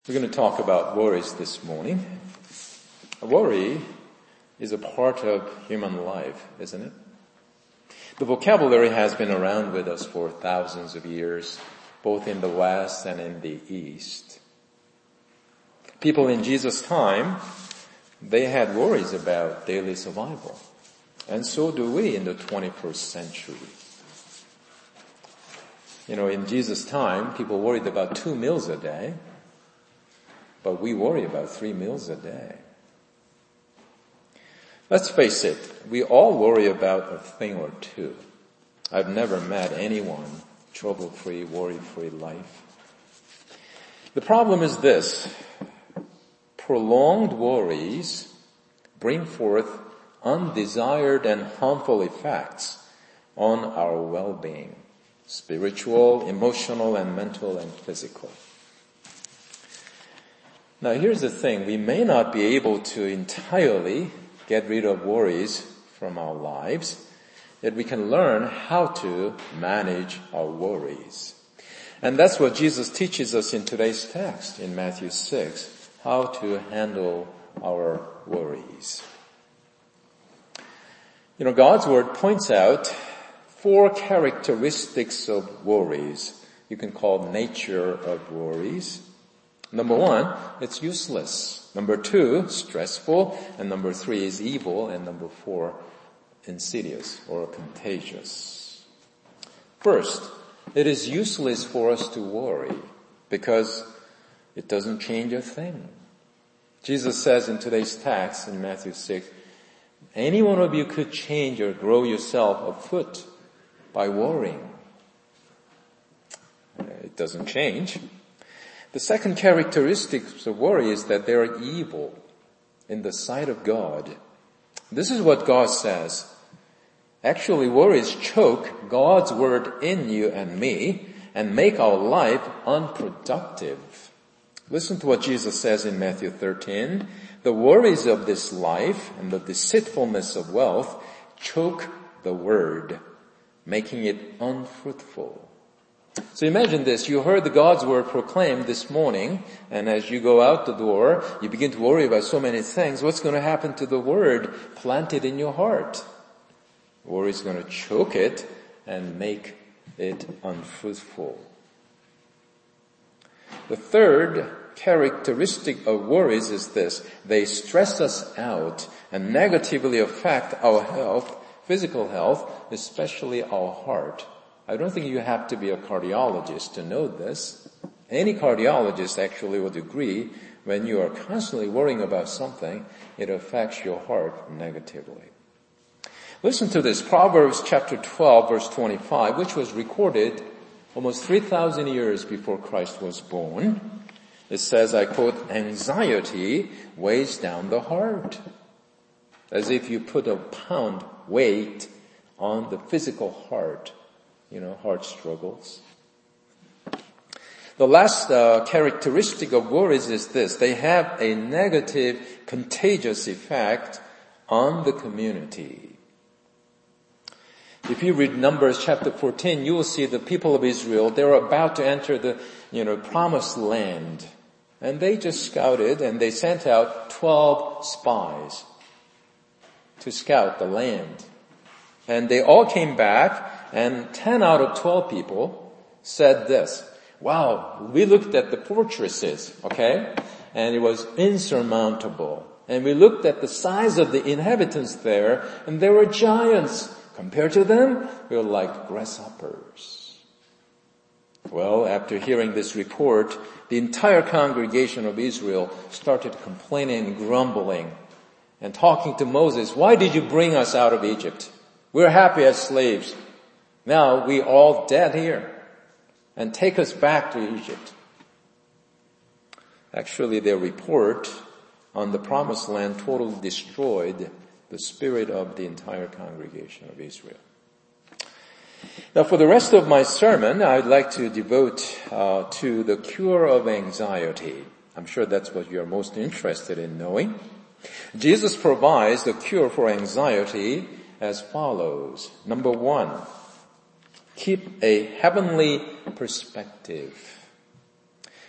We're going to talk about worries this morning. Worry is a part of human life, isn't it? The vocabulary has been around with us for thousands of years, both in the West and in the East. People in Jesus' time, they had worries about daily survival. And so do we in the 21st century. In Jesus' time, people worried about 2 meals a day. But we worry about 3 meals a day. Let's face it, we all worry about a thing or two. I've never met anyone trouble-free, worry-free life. The problem is this: prolonged worries bring forth undesired and harmful effects on our well-being, spiritual, emotional, and mental and physical. Now here's the thing, we may not be able to entirely get rid of worries from our lives, yet we can learn how to manage our worries. And that's what Jesus teaches us in today's text in Matthew 6, how to handle our worries. God's word points out 4 characteristics of worries. You can call nature of worries. Number 1, it's useless. Number 2, stressful. And number 3 is evil. And number 4, insidious or contagious. First, it is useless for us to worry because it doesn't change a thing. Jesus says in today's text in Matthew 6, any one of you could change or grow yourself a foot by worrying. It doesn't change. The second characteristic of worry is that they are evil in the sight of God. This is what God says. Actually, worries choke God's word in you and me and make our life unproductive. Listen to what Jesus says in Matthew 13. The worries of this life and the deceitfulness of wealth choke the word, making it unfruitful. So imagine this, you heard the God's word proclaimed this morning, and as you go out the door, you begin to worry about so many things. What's going to happen to the word planted in your heart? Worry is going to choke it and make it unfruitful. The third characteristic of worries is this: they stress us out and negatively affect our health, physical health, especially our heart. I don't think you have to be a cardiologist to know this. Any cardiologist actually would agree when you are constantly worrying about something, it affects your heart negatively. Listen to this, Proverbs chapter 12 verse 25, which was recorded almost 3,000 years before Christ was born. It says, I quote, anxiety weighs down the heart. As if you put a pound weight on the physical heart. Heart struggles. The last characteristic of worries is this: they have a negative, contagious effect on the community. If you read Numbers chapter 14, you will see the people of Israel, they were about to enter the, promised land. And they just scouted and they sent out 12 spies to scout the land. And they all came back, and 10 out of 12 people said this: wow, we looked at the fortresses, okay? And it was insurmountable. And we looked at the size of the inhabitants there, and they were giants. Compared to them, we were like grasshoppers. Well, after hearing this report, the entire congregation of Israel started complaining and grumbling and talking to Moses. Why did you bring us out of Egypt? We're happy as slaves. Now we all dead here, and take us back to Egypt. Actually, their report on the promised land totally destroyed the spirit of the entire congregation of Israel. Now for the rest of my sermon, I'd like to devote to the cure of anxiety. I'm sure that's what you're most interested in knowing. Jesus provides the cure for anxiety as follows. Number 1, keep a heavenly perspective.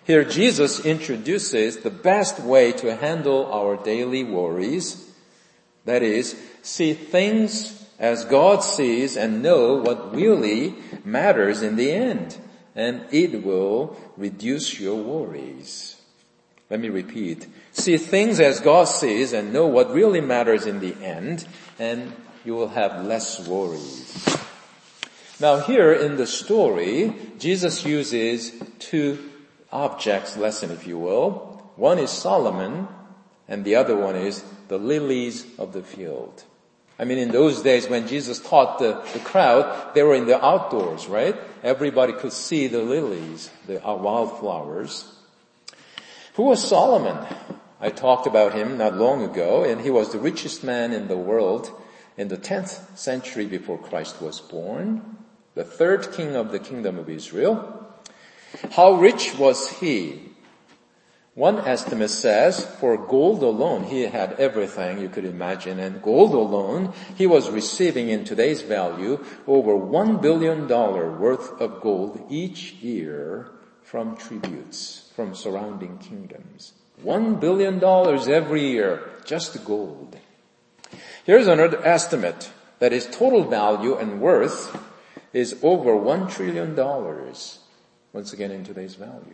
Here Jesus introduces the best way to handle our daily worries. That is, see things as God sees and know what really matters in the end. And it will reduce your worries. Let me repeat. See things as God sees and know what really matters in the end, and you will have less worries. Now here in the story, Jesus uses two objects lesson, if you will. One is Solomon, and the other one is the lilies of the field. I mean, in those days when Jesus taught the crowd, they were in the outdoors, right? Everybody could see the lilies, the wildflowers. Who was Solomon? I talked about him not long ago, and he was the richest man in the world in the 10th century before Christ was born, the third king of the kingdom of Israel. How rich was he? One estimate says for gold alone, he had everything you could imagine, and gold alone, he was receiving in today's value over $1 billion worth of gold each year from tributes from surrounding kingdoms. $1 billion every year, just gold. Here's another estimate that his total value and worth is over $1 trillion, once again in today's value.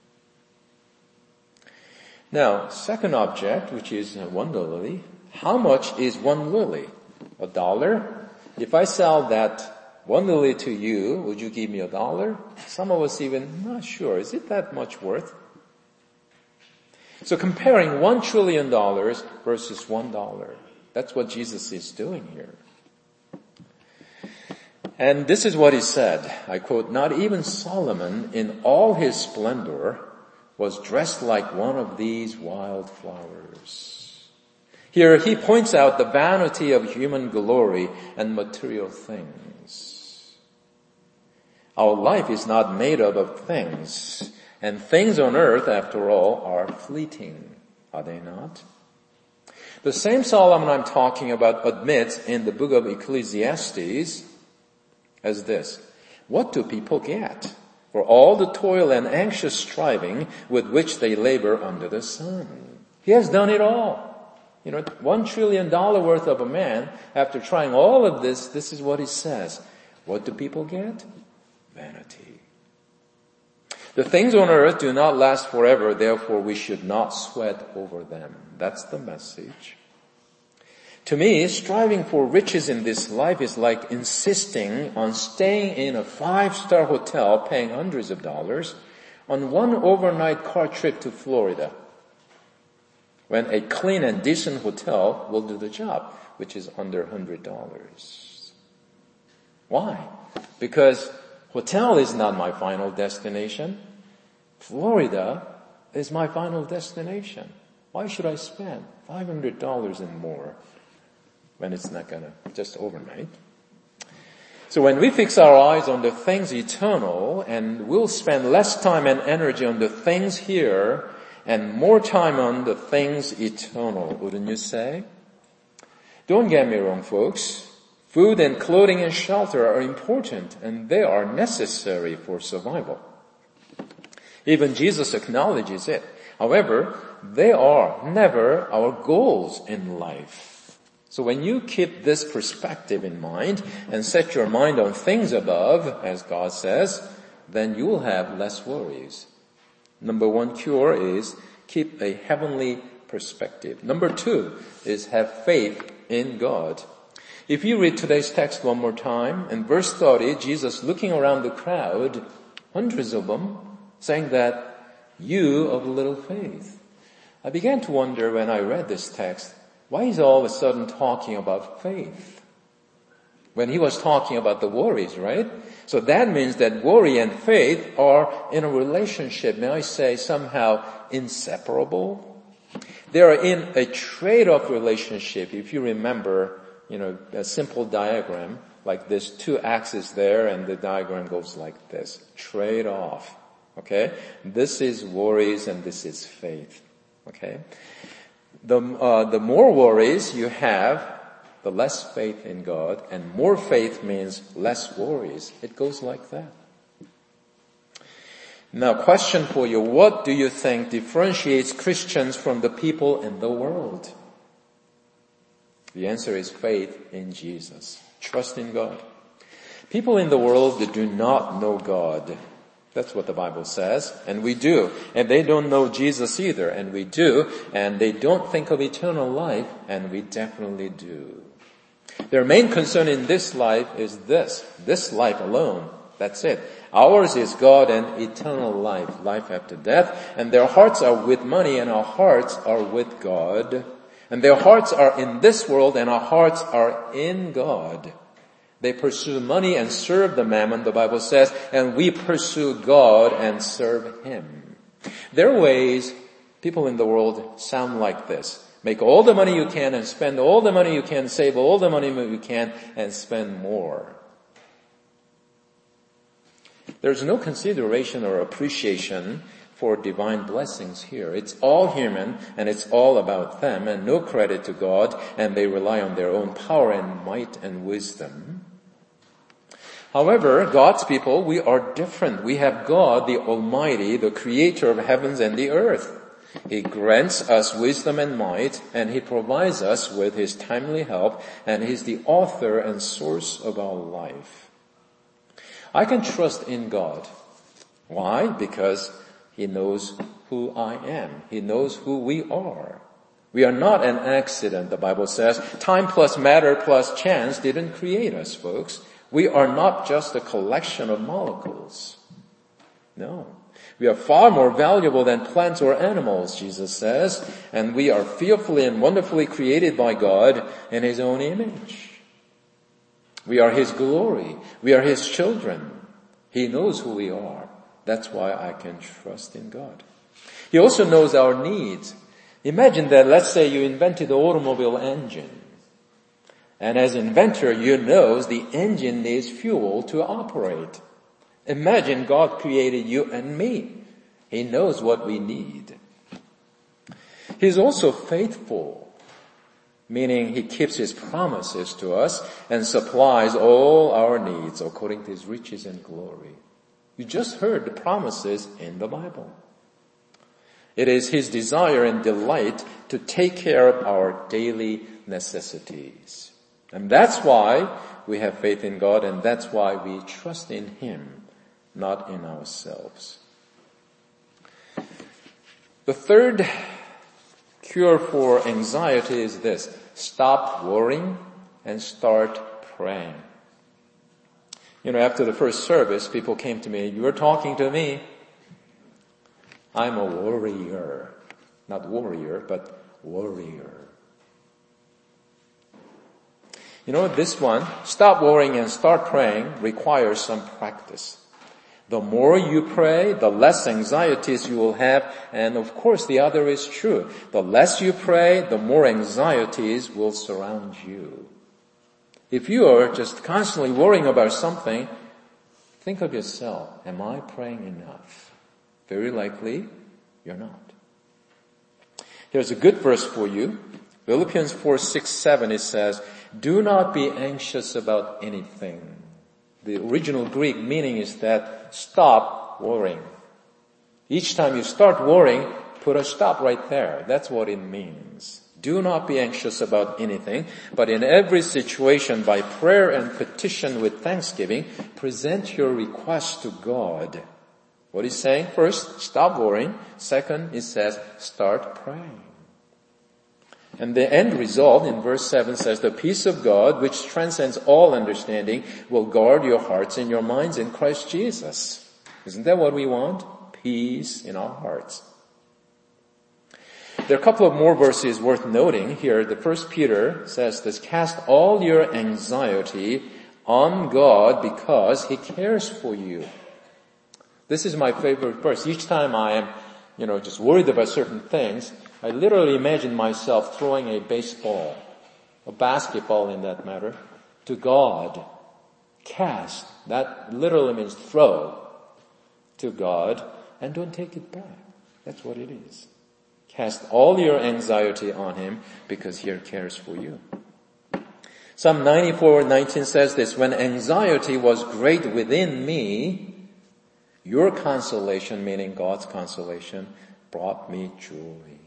Now, second object, which is one lily. How much is one lily? $1? If I sell that one lily to you, would you give me $1? Some of us even not sure. Is it that much worth? So comparing $1 trillion versus $1. That's what Jesus is doing here. And this is what he said. I quote, "Not even Solomon in all his splendor was dressed like one of these wildflowers." Here he points out the vanity of human glory and material things. Our life is not made up of things, and things on earth, after all, are fleeting, are they not? The same Solomon I'm talking about admits in the book of Ecclesiastes as this: "What do people get for all the toil and anxious striving with which they labor under the sun?" He has done it all. $1 trillion worth of a man, after trying all of this, this is what he says. What do people get? Vanity. The things on earth do not last forever, therefore we should not sweat over them. That's the message. To me, striving for riches in this life is like insisting on staying in a 5-star hotel paying hundreds of dollars on one overnight car trip to Florida, when a clean and decent hotel will do the job, which is under $100. Why? Because hotel is not my final destination. Florida is my final destination. Why should I spend $500 and more when it's not gonna just overnight? So when we fix our eyes on the things eternal, and we'll spend less time and energy on the things here and more time on the things eternal, wouldn't you say? Don't get me wrong, folks. Food and clothing and shelter are important, and they are necessary for survival. Even Jesus acknowledges it. However, they are never our goals in life. So when you keep this perspective in mind and set your mind on things above, as God says, then you will have less worries. Number one cure is keep a heavenly perspective. Number two is have faith in God. If you read today's text one more time, in verse 30, Jesus looking around the crowd, hundreds of them, saying that, "You of little faith." I began to wonder when I read this text, why is he all of a sudden talking about faith? When he was talking about the worries, right? So that means that worry and faith are in a relationship, may I say, somehow inseparable. They are in a trade-off relationship. If you remember, a simple diagram like this, 2 axes there, and the diagram goes like this. Trade-off. Okay? This is worries and this is faith. Okay? The more worries you have, the less faith in God, and more faith means less worries. It goes like that. Now, question for you, what do you think differentiates Christians from the people in the world? The answer is faith in Jesus. Trust in God. People in the world that do not know God. That's what the Bible says, and we do. And they don't know Jesus either, and we do. And they don't think of eternal life, and we definitely do. Their main concern in this life is this life alone. That's it. Ours is God and eternal life, life after death. And their hearts are with money, and our hearts are with God. And their hearts are in this world, and our hearts are in God. They pursue money and serve the mammon, the Bible says, and we pursue God and serve Him. Their ways, people in the world, sound like this. Make all the money you can and spend all the money you can, save all the money you can and spend more. There's no consideration or appreciation for divine blessings here. It's all human and it's all about them and no credit to God, and they rely on their own power and might and wisdom. However, God's people, we are different. We have God, the Almighty, the creator of heavens and the earth. He grants us wisdom and might, and He provides us with His timely help, and He's the author and source of our life. I can trust in God. Why? Because He knows who I am. He knows who we are. We are not an accident, the Bible says. Time plus matter plus chance didn't create us, folks. We are not just a collection of molecules. No. We are far more valuable than plants or animals, Jesus says, and we are fearfully and wonderfully created by God in His own image. We are His glory. We are His children. He knows who we are. That's why I can trust in God. He also knows our needs. Imagine that, let's say you invented the automobile engine. And as inventor, you know the engine needs fuel to operate. Imagine God created you and me. He knows what we need. He's also faithful, meaning He keeps His promises to us and supplies all our needs according to His riches and glory. You just heard the promises in the Bible. It is His desire and delight to take care of our daily necessities. And that's why we have faith in God, and that's why we trust in Him, not in ourselves. The third cure for anxiety is this: stop worrying and start praying. You know, after the first service, people came to me, "You're talking to me. I'm a worrier." Not warrior, but worrier. You know, this one, stop worrying and start praying, requires some practice. The more you pray, the less anxieties you will have, and of course the other is true. The less you pray, the more anxieties will surround you. If you are just constantly worrying about something, think of yourself. Am I praying enough? Very likely, you're not. Here's a good verse for you. Philippians 4:6-7, it says, "Do not be anxious about anything." The original Greek meaning is that stop worrying. Each time you start worrying, put a stop right there. That's what it means. Do not be anxious about anything, but in every situation by prayer and petition with thanksgiving, present your requests to God. What is saying? First, stop worrying. Second, it says, start praying. And the end result in verse 7 says, "The peace of God, which transcends all understanding, will guard your hearts and your minds in Christ Jesus." Isn't that what we want? Peace in our hearts. There are a couple of more verses worth noting here. The 1 Peter says this: "Cast all your anxiety on God because He cares for you." This is my favorite verse. Each time I am, just worried about certain things, I literally imagine myself throwing a baseball, a basketball in that matter, to God. Cast, that literally means throw to God, and don't take it back. That's what it is. Cast all your anxiety on Him because He cares for you. Psalm 94:19 says this: "When anxiety was great within me, Your consolation, meaning God's consolation, brought me joy.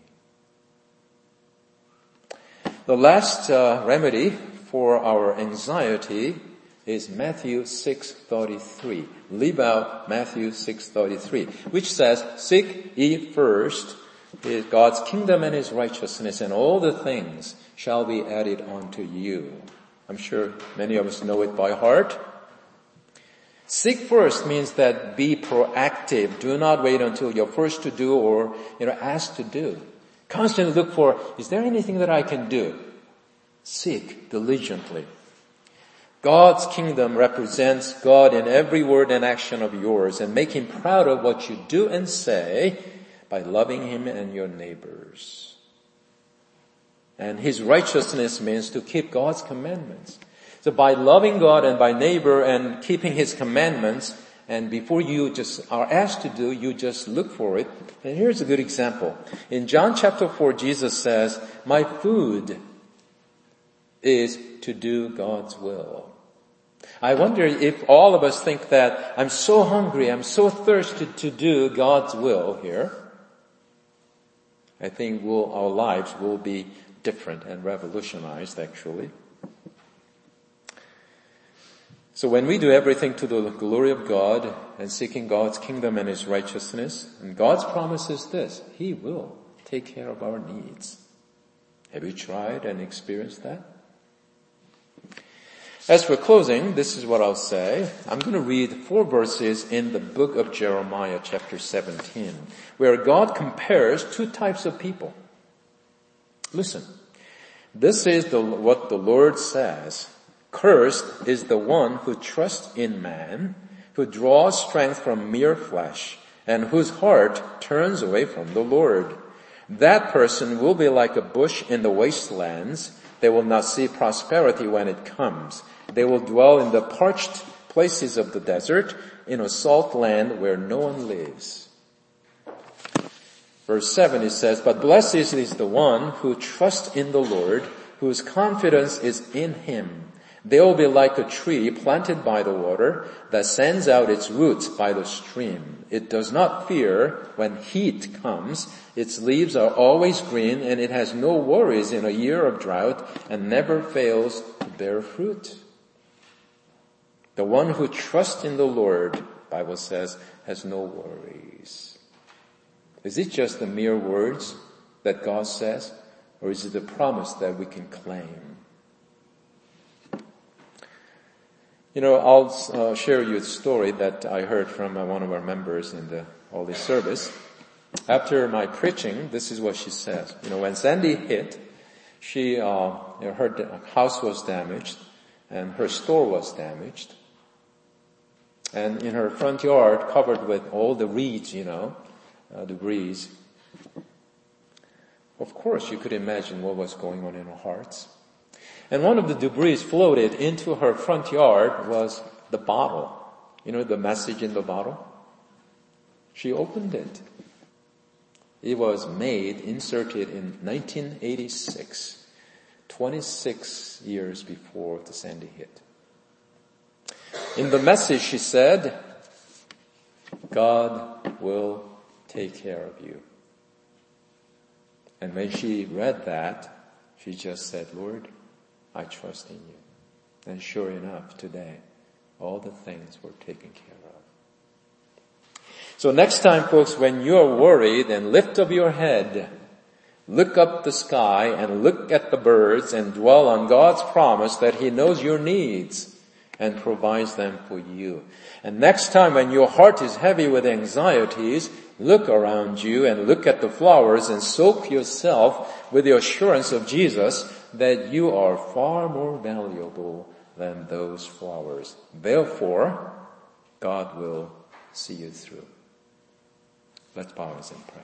The last remedy for our anxiety is Matthew 6:33. Leave out Matthew 6:33, which says, "Seek ye first God's kingdom and His righteousness, and all the things shall be added unto you." I'm sure many of us know it by heart. Seek first means that be proactive. Do not wait until you're first to do or, asked to do. Constantly look for, is there anything that I can do? Seek diligently. God's kingdom represents God in every word and action of yours, and make Him proud of what you do and say by loving Him and your neighbors. And His righteousness means to keep God's commandments. So by loving God and by neighbor and keeping His commandments, and before you just are asked to do, you just look for it. And here's a good example. In John chapter 4, Jesus says, "My food is to do God's will." I wonder if all of us think that I'm so hungry, I'm so thirsty to do God's will here. I think our lives will be different and revolutionized actually. So when we do everything to the glory of God and seeking God's kingdom and His righteousness, and God's promise is this, He will take care of our needs. Have you tried and experienced that? As for closing, this is what I'll say. I'm going to read 4 verses in the book of Jeremiah chapter 17, where God compares 2 types of people. Listen, this is what the Lord says. "Cursed is the one who trusts in man, who draws strength from mere flesh, and whose heart turns away from the Lord. That person will be like a bush in the wastelands. They will not see prosperity when it comes. They will dwell in the parched places of the desert, in a salt land where no one lives." Verse 7, it says, "But blessed is the one who trusts in the Lord, whose confidence is in Him. They will be like a tree planted by the water that sends out its roots by the stream. It does not fear when heat comes. Its leaves are always green, and it has no worries in a year of drought and never fails to bear fruit." The one who trusts in the Lord, Bible says, has no worries. Is it just the mere words that God says, or is it a promise that we can claim? I'll share you a story that I heard from one of our members in the Holy Service. After my preaching, this is what she says. When Sandy hit, her house was damaged and her store was damaged. And in her front yard, covered with all the reeds, debris. Of course, you could imagine what was going on in our hearts. And one of the debris floated into her front yard was the bottle. The message in the bottle? She opened it. It was inserted in 1986, 26 years before the Sandy hit. In the message she said, "God will take care of you." And when she read that, she just said, "Lord, I trust in you." And sure enough, today, all the things were taken care of. So next time, folks, when you're worried, and lift up your head, look up the sky and look at the birds and dwell on God's promise that He knows your needs and provides them for you. And next time when your heart is heavy with anxieties, look around you and look at the flowers and soak yourself with the assurance of Jesus that you are far more valuable than those flowers. Therefore, God will see you through. Let's bow and pray.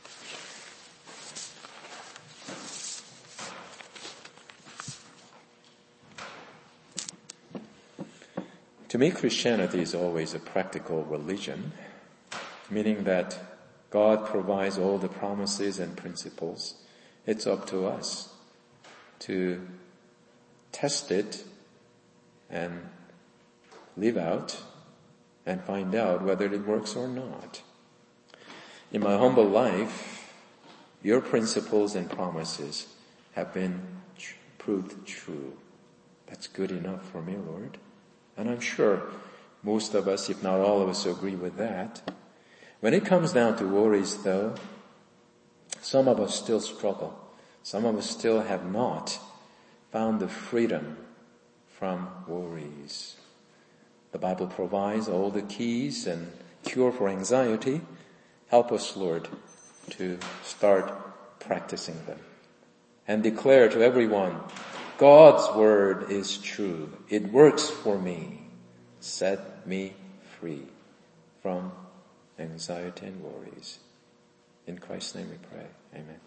To me, Christianity is always a practical religion, meaning that God provides all the promises and principles. It's up to us to test it and live out and find out whether it works or not. In my humble life, your principles and promises have been proved true. That's good enough for me, Lord. And I'm sure most of us, if not all of us, agree with that. When it comes down to worries, though, some of us still struggle. Some of us still have not found the freedom from worries. The Bible provides all the keys and cure for anxiety. Help us, Lord, to start practicing them and declare to everyone, God's word is true. It works for me. Set me free from anxiety and worries. In Christ's name we pray. Amen.